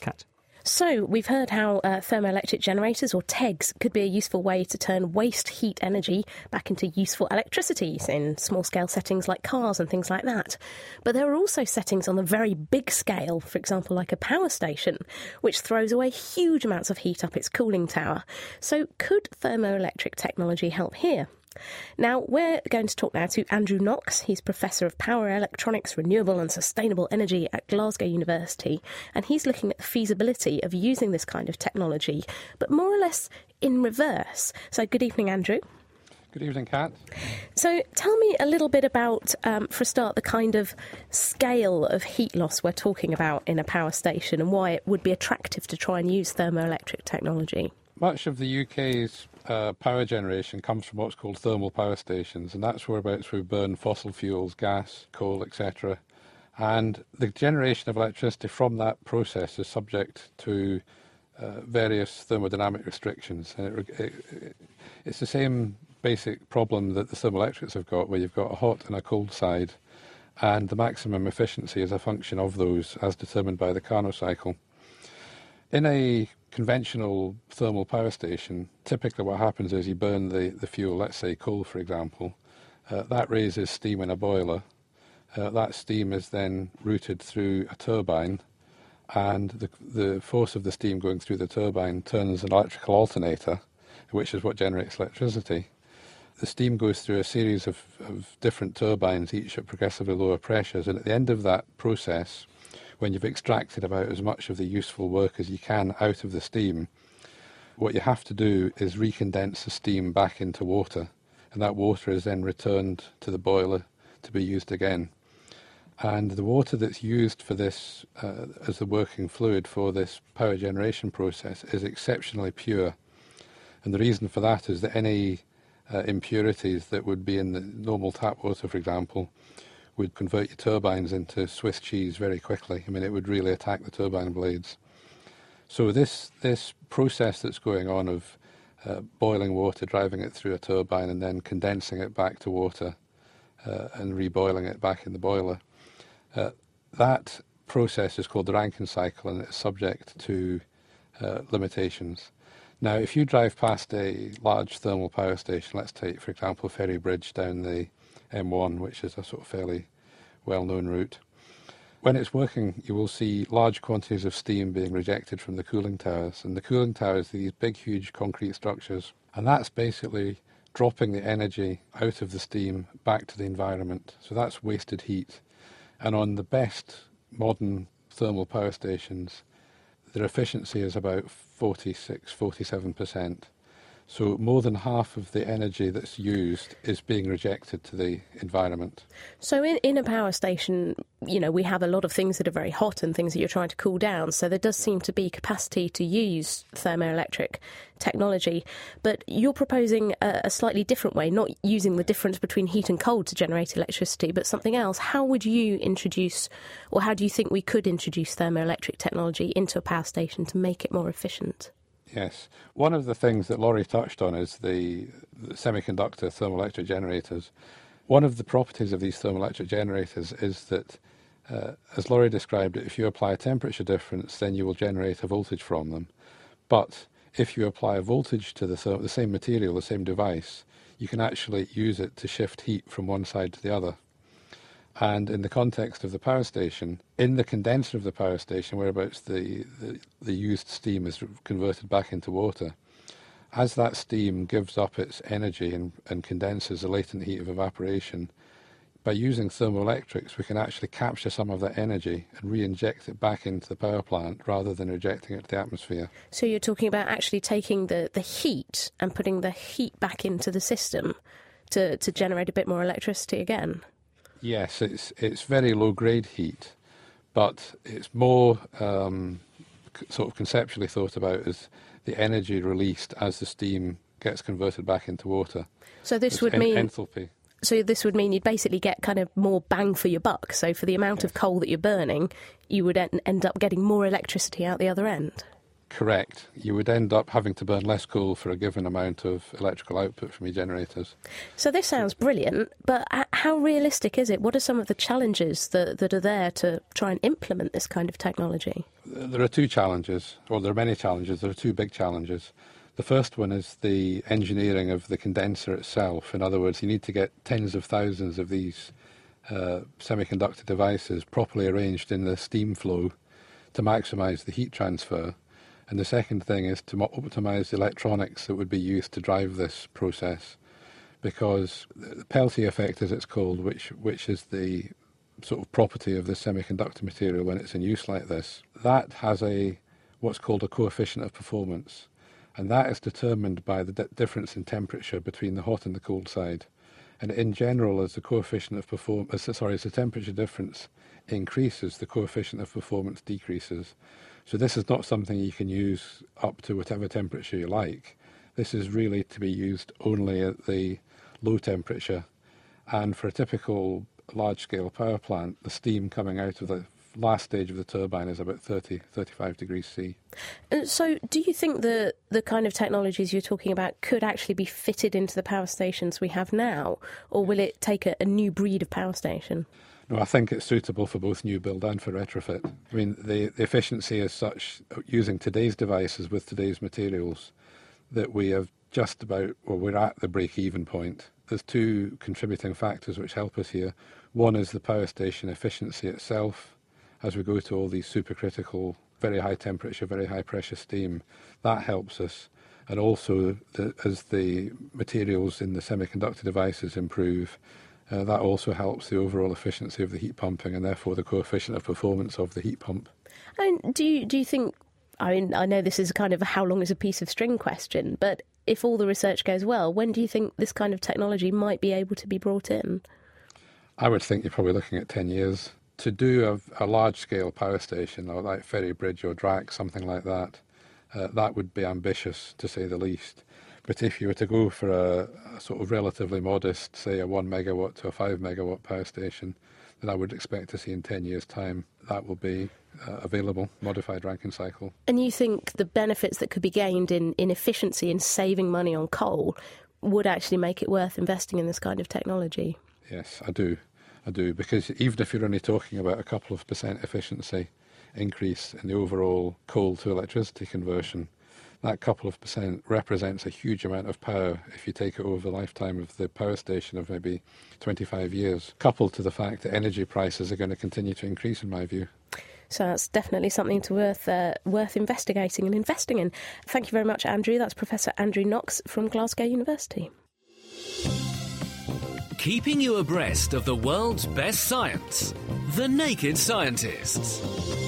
Kat. So we've heard how thermoelectric generators, or TEGs, could be a useful way to turn waste heat energy back into useful electricity in small-scale settings like cars and things like that. But there are also settings on the very big scale, for example, like a power station, which throws away huge amounts of heat up its cooling tower. So could thermoelectric technology help here? Now, we're going to talk now to Andrew Knox. He's Professor of Power Electronics, Renewable and Sustainable Energy at Glasgow University, and he's looking at the feasibility of using this kind of technology, but more or less in reverse. So good evening, Andrew. Good evening, Kat. So tell me a little bit about, for a start, the kind of scale of heat loss we're talking about in a power station and why it would be attractive to try and use thermoelectric technology. Much of the UK's power generation comes from what's called thermal power stations, and that's whereabouts we burn fossil fuels, gas, coal, etc. And the generation of electricity from that process is subject to various thermodynamic restrictions. And it's the same basic problem that the thermoelectrics have got, where you've got a hot and a cold side, and the maximum efficiency is a function of those as determined by the Carnot cycle. In a conventional thermal power station, typically what happens is you burn the fuel, let's say coal for example, that raises steam in a boiler. That steam is then routed through a turbine, and the force of the steam going through the turbine turns an electrical alternator, which is what generates electricity. The steam goes through a series of different turbines, each at progressively lower pressures, and at the end of that process, when you've extracted about as much of the useful work as you can out of the steam, what you have to do is recondense the steam back into water, and that water is then returned to the boiler to be used again. And the water that's used for this as the working fluid for this power generation process is exceptionally pure. And the reason for that is that any impurities that would be in the normal tap water, for example, would convert your turbines into Swiss cheese very quickly. I mean, it would really attack the turbine blades. So this process that's going on of boiling water, driving it through a turbine and then condensing it back to water and reboiling it back in the boiler, that process is called the Rankine cycle, and it's subject to limitations. Now, if you drive past a large thermal power station, let's take, for example, Ferrybridge down the M1, which is a sort of fairly well-known route. When it's working, you will see large quantities of steam being rejected from the cooling towers. And the cooling towers are these big, huge concrete structures. And that's basically dropping the energy out of the steam back to the environment. So that's wasted heat. And on the best modern thermal power stations, their efficiency is about 47%. So more than half of the energy that's used is being rejected to the environment. So in a power station, you know, we have a lot of things that are very hot and things that you're trying to cool down. So there does seem to be capacity to use thermoelectric technology. But you're proposing a slightly different way, not using the difference between heat and cold to generate electricity, but something else. How would you introduce, or how do you think we could introduce thermoelectric technology into a power station to make it more efficient? Yes. One of the things that Laurie touched on is the semiconductor thermoelectric generators. One of the properties of these thermoelectric generators is that, as Laurie described it, if you apply a temperature difference, then you will generate a voltage from them. But if you apply a voltage to the same material, the same device, you can actually use it to shift heat from one side to the other. And in the context of the power station, in the condenser of the power station, whereabouts the used steam is converted back into water, as that steam gives up its energy and condenses the latent heat of evaporation, by using thermoelectrics, we can actually capture some of that energy and re-inject it back into the power plant rather than rejecting it to the atmosphere. So you're talking about actually taking the heat and putting the heat back into the system to generate a bit more electricity again? Yes, it's very low-grade heat, but it's more sort of conceptually thought about as the energy released as the steam gets converted back into water. So this would mean enthalpy. So this would mean you'd basically get kind of more bang for your buck. So for the amount of coal that you're burning, you would end up getting more electricity out the other end. correct. You would end up having to burn less coal for a given amount of electrical output from your generators. So this sounds brilliant, but how realistic is it? What are some of the challenges that are there to try and implement this kind of technology? There are two challenges, or there are many challenges. There are two big challenges. The first one is the engineering of the condenser itself. In other words, you need to get tens of thousands of these semiconductor devices properly arranged in the steam flow to maximise the heat transfer. And the second thing is to optimise the electronics that would be used to drive this process, because the Peltier effect, as it's called, which is the sort of property of the semiconductor material when it's in use like this, that has what's called a coefficient of performance. And that is determined by the difference in temperature between the hot and the cold side. And in general, as the coefficient of as the temperature difference increases, the coefficient of performance decreases. So this is not something you can use up to whatever temperature you like. This is really to be used only at the low temperature. And for a typical large-scale power plant, the steam coming out of the last stage of the turbine is about 35 degrees C. So do you think the kind of technologies you're talking about could actually be fitted into the power stations we have now, or will it take a new breed of power station? No, I think it's suitable for both new build and for retrofit. I mean, the efficiency is such, using today's devices with today's materials, that we have just about, well, we're at the break-even point. There's two contributing factors which help us here. One is the power station efficiency itself. As we go to all these supercritical, very high temperature, very high pressure steam, that helps us. And also, as the materials in the semiconductor devices improve, that also helps the overall efficiency of the heat pumping and therefore the coefficient of performance of the heat pump. And do you think, I mean, I know this is kind of a how long is a piece of string question, but if all the research goes well, when do you think this kind of technology might be able to be brought in? I would think you're probably looking at 10 years. To do a large-scale power station, or like Ferrybridge or Drax, something like that, that would be ambitious, to say the least. But if you were to go for a sort of relatively modest, say a 1 megawatt to a 5 megawatt power station, then I would expect to see in 10 years' time that will be available, modified Rankine cycle. And you think the benefits that could be gained in efficiency and saving money on coal would actually make it worth investing in this kind of technology? Yes, I do, because even if you're only talking about a couple of % efficiency increase in the overall coal to electricity conversion, that couple of % represents a huge amount of power if you take it over the lifetime of the power station of maybe 25 years, coupled to the fact that energy prices are going to continue to increase, in my view. So that's definitely something worth investigating and investing in. Thank you very much, Andrew. That's Professor Andrew Knox from Glasgow University. Keeping you abreast of the world's best science, The Naked Scientists.